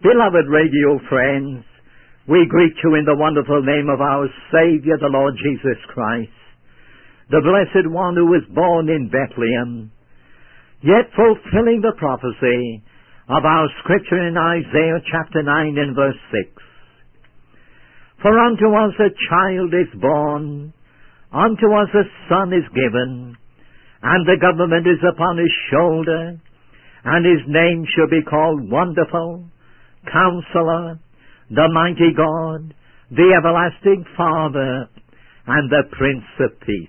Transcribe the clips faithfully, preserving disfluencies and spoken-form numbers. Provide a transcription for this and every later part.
Beloved radio friends, we greet you in the wonderful name of our Savior, the Lord Jesus Christ, the Blessed One who was born in Bethlehem, yet fulfilling the prophecy of our scripture in Isaiah chapter nine and verse six. For unto us a child is born, unto us a son is given, and the government is upon his shoulder, and his name shall be called Wonderful, Counselor, the Mighty God, the Everlasting Father, and the Prince of Peace.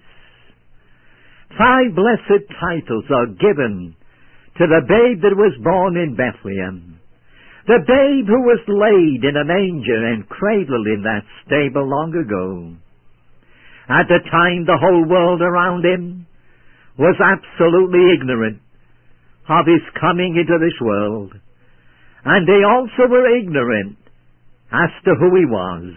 Five blessed titles are given to the babe that was born in Bethlehem, the babe who was laid in a manger and cradled in that stable long ago. At the time, the whole world around him was absolutely ignorant of his coming into this world, and they also were ignorant as to who he was.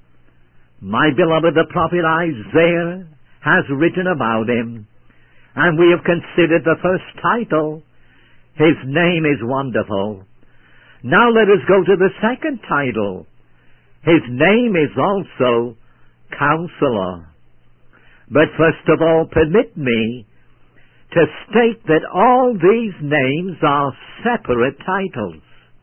My beloved, the prophet Isaiah has written about him, and we have considered the first title. His name is Wonderful. Now let us go to the second title. His name is also Counselor. But first of all, permit me to state that all these names are separate titles.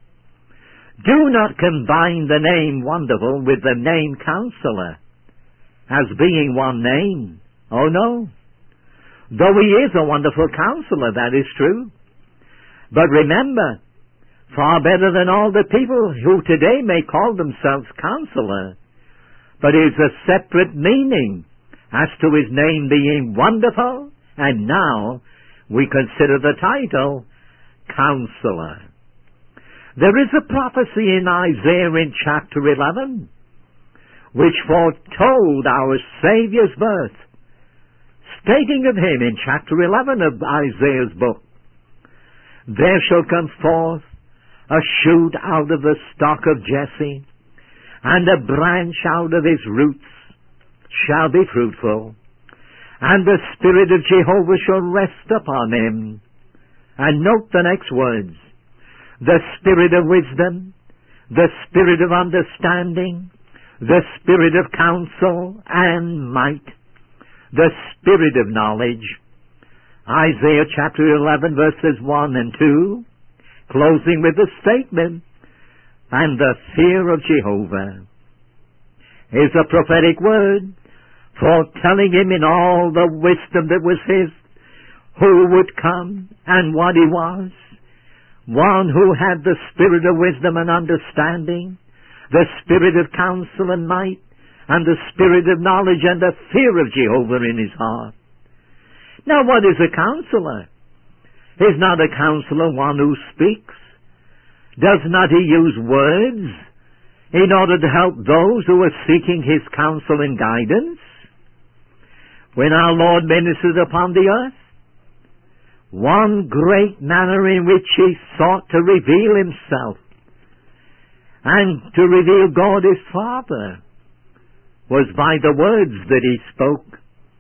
Do not combine the name Wonderful with the name Counselor as being one name. Oh no. Though he is a wonderful counselor, that is true. But remember, far better than all the people who today may call themselves counselor, but it is a separate meaning as to his name being Wonderful, and now we consider the title Counselor. There is a prophecy in Isaiah in chapter eleven which foretold our Savior's birth, stating of him in chapter eleven of Isaiah's book, "There shall come forth a shoot out of the stock of Jesse, and a branch out of his roots shall be fruitful, and the Spirit of Jehovah shall rest upon him." And note the next words: the Spirit of wisdom, the Spirit of understanding, the Spirit of counsel and might, the Spirit of knowledge. Isaiah chapter eleven verses one and two, closing with the statement, "and the fear of Jehovah," is a prophetic word foretelling him in all the wisdom that was his, who would come and what he was, one who had the Spirit of wisdom and understanding, the Spirit of counsel and might, and the Spirit of knowledge and the fear of Jehovah in his heart. Now what is a counselor? Is not a counselor one who speaks? Does not he use words in order to help those who are seeking his counsel and guidance? When our Lord ministered upon the earth, one great manner in which he sought to reveal himself and to reveal God his Father was by the words that he spoke.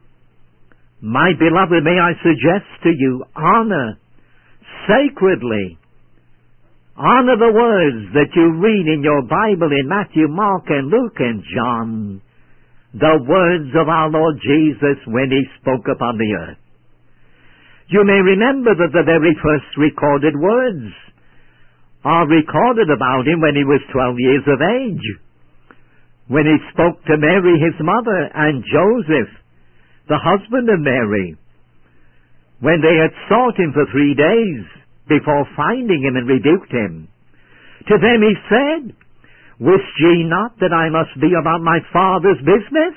My beloved, may I suggest to you, honor sacredly, honor the words that you read in your Bible in Matthew, Mark, and Luke, and John, the words of our Lord Jesus when he spoke upon the earth. You may remember that the very first recorded words are recorded about him when he was twelve years of age, when he spoke to Mary his mother and Joseph, the husband of Mary, when they had sought him for three days before finding him and rebuked him. To them he said, "Wist ye not that I must be about my Father's business?"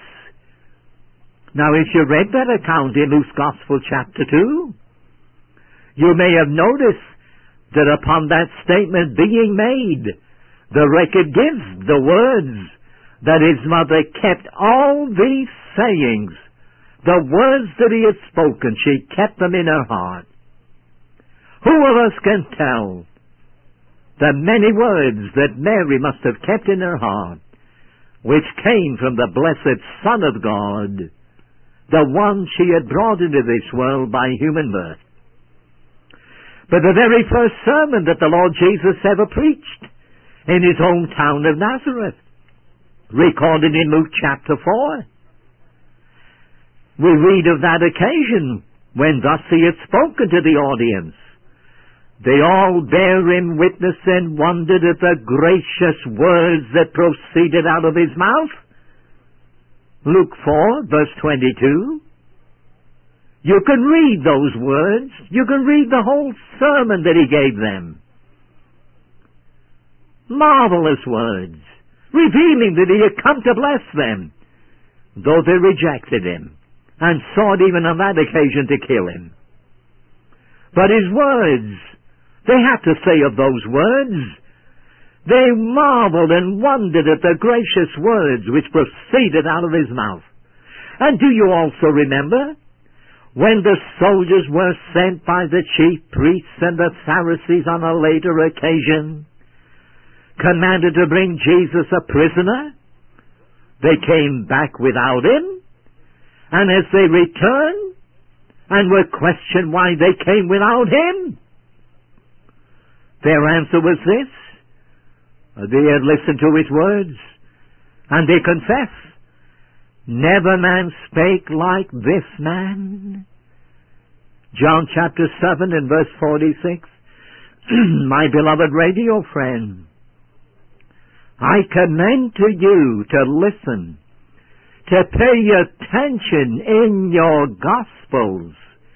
Now if you read that account in Luke's Gospel chapter two, you may have noticed that upon that statement being made, the record gives the words that his mother kept all these sayings, the words that he had spoken, she kept them in her heart. Who of us can tell the many words that Mary must have kept in her heart, which came from the blessed Son of God, the one she had brought into this world by human birth? But the very first sermon that the Lord Jesus ever preached in his hometown of Nazareth, recorded in Luke chapter four. We read of that occasion when thus he had spoken to the audience. They all bare him witness and wondered at the gracious words that proceeded out of his mouth. Luke four, verse twenty-two. You can read those words. You can read the whole sermon that he gave them. Marvelous words, revealing that he had come to bless them, though they rejected him and sought even on that occasion to kill him. But his words, they had to say of those words, they marveled and wondered at the gracious words which proceeded out of his mouth. And do you also remember when the soldiers were sent by the chief priests and the Pharisees on a later occasion, commanded to bring Jesus a prisoner? They came back without him, and as they returned and were questioned why they came without him, their answer was this: they had listened to his words, and they confess, never man spake like this man. John chapter seven and verse forty-six. My beloved radio friend, I commend to you to listen, to pay attention in your Gospels,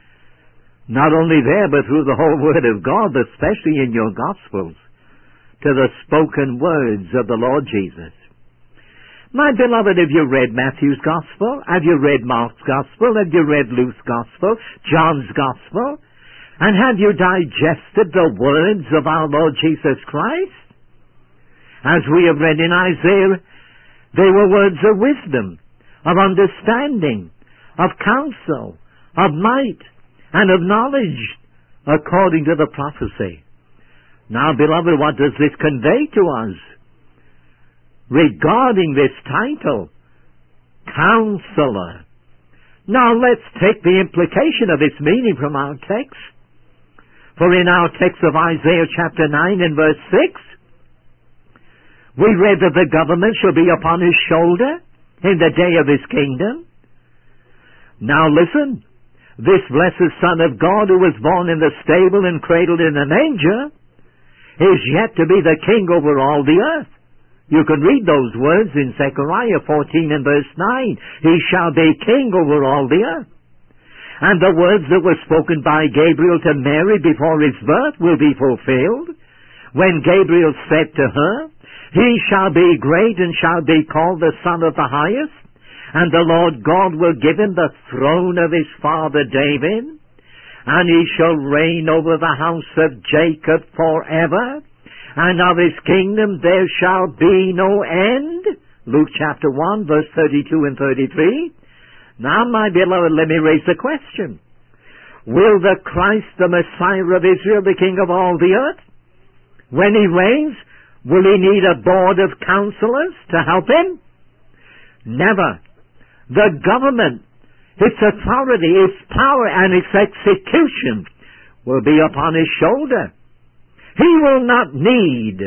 not only there but through the whole Word of God, but especially in your Gospels, to the spoken words of the Lord Jesus. My beloved, have you read Matthew's Gospel? Have you read Mark's Gospel? Have you read Luke's Gospel? John's Gospel? And have you digested the words of our Lord Jesus Christ? As we have read in Isaiah, they were words of wisdom, of understanding, of counsel, of might, and of knowledge, according to the prophecy. Now, beloved, what does this convey to us regarding this title, Counselor? Now, let's take the implication of its meaning from our text. For in our text of Isaiah chapter nine and verse six, we read that the government shall be upon his shoulder in the day of his kingdom. Now listen, this blessed Son of God who was born in the stable and cradled in a manger is yet to be the king over all the earth. You can read those words in Zechariah fourteen and verse nine. He shall be king over all the earth. And the words that were spoken by Gabriel to Mary before his birth will be fulfilled, when Gabriel said to her, he shall be great and shall be called the Son of the Highest, and the Lord God will give him the throne of his father David, and he shall reign over the house of Jacob forever, and of his kingdom there shall be no end. Luke chapter one, verse thirty-two and thirty-three. Now, my beloved, let me raise the question. Will the Christ, the Messiah of Israel, the King of all the earth, when he reigns, will he need a board of counselors to help him? Never. The government, its authority, its power, and its execution will be upon his shoulder. He will not need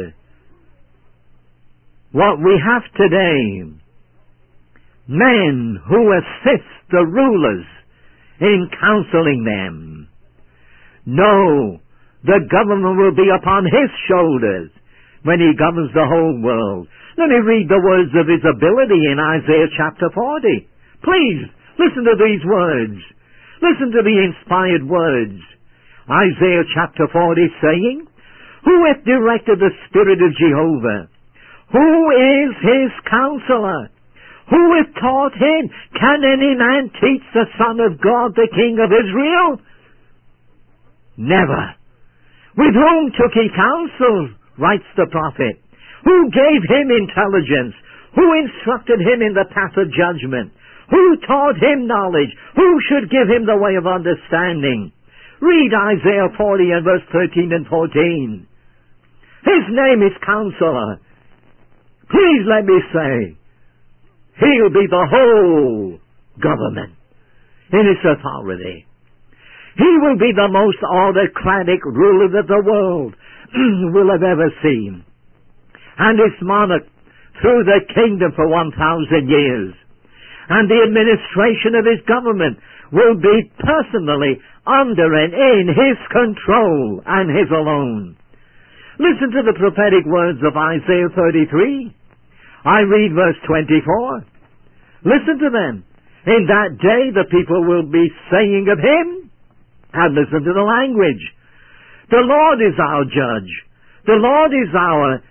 what we have today, men who assist the rulers in counseling them. No, the government will be upon his shoulders when he governs the whole world. Let me read the words of his ability in Isaiah chapter forty. Please, listen to these words. Listen to the inspired words. Isaiah chapter forty saying, who hath directed the Spirit of Jehovah? Who is his counselor? Who hath taught him? Can any man teach the Son of God, the King of Israel? Never. With whom took he counsel, writes the prophet? Who gave him intelligence? Who instructed him in the path of judgment? Who taught him knowledge? Who should give him the way of understanding? Read Isaiah forty and verse thirteen and fourteen. His name is Counselor. Please let me say, he'll be the whole government in its authority. He will be the most autocratic ruler that the world will have ever seen. and his monarch through the kingdom for one thousand years. And the administration of his government will be personally under and in his control and his alone. Listen to the prophetic words of Isaiah thirty-three. I read verse twenty-four. Listen to them. In that day the people will be saying of him, and listen to the language, the Lord is our judge. The Lord is our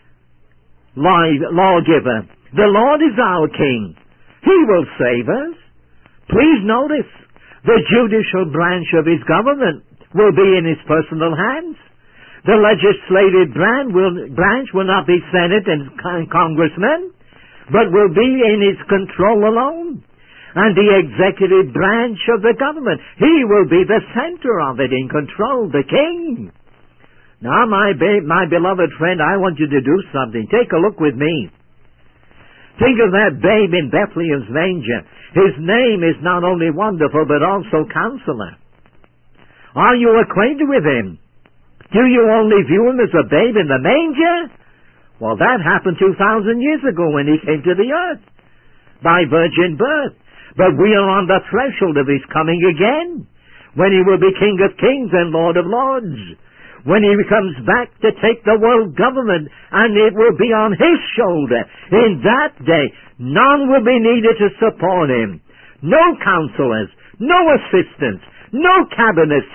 lawgiver. The Lord is our king. He will save us. Please notice, the judicial branch of his government will be in his personal hands. The legislative branch will, branch will not be Senate and congressmen, but will be in his control alone. And the executive branch of the government, he will be the center of it, in control, the king. Now, my, ba- my beloved friend, I want you to do something. Take a look with me. Think of that babe in Bethlehem's manger. His name is not only wonderful, but also Counselor. Are you acquainted with him? Do you only view him as a babe in the manger? Well, that happened two thousand years ago when he came to the earth by virgin birth. But we are on the threshold of his coming again, when he will be King of Kings and Lord of Lords, when he comes back to take the world government, and it will be on his shoulder. In that day, none will be needed to support him. No counselors, no assistants, no cabinets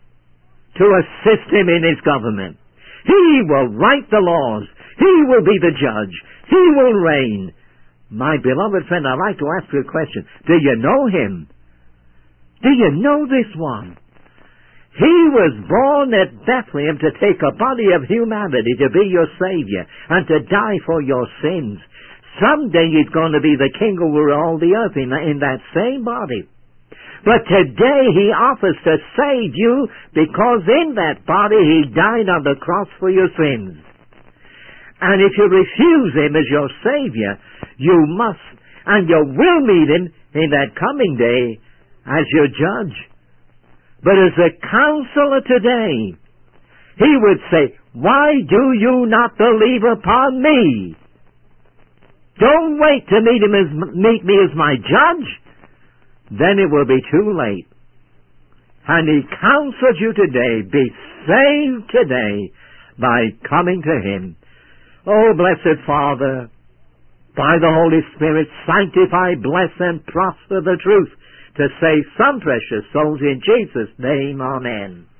to assist him in his government. He will write the laws. He will be the judge. He will reign. My beloved friend, I'd like to ask you a question. Do you know him? Do you know this one? He was born at Bethlehem to take a body of humanity to be your Savior and to die for your sins. Someday he's going to be the king over all the earth in, in that same body. But today he offers to save you because in that body he died on the cross for your sins. And if you refuse him as your Savior, you must, and you will meet him in that coming day as your judge. But as a counselor today, he would say, why do you not believe upon me? Don't wait to meet him as, meet me as my judge. Then it will be too late. And he counsels you today, be saved today by coming to him. Oh, blessed Father, by the Holy Spirit, sanctify, bless, and prosper the truth to save some precious souls in Jesus' name. Amen.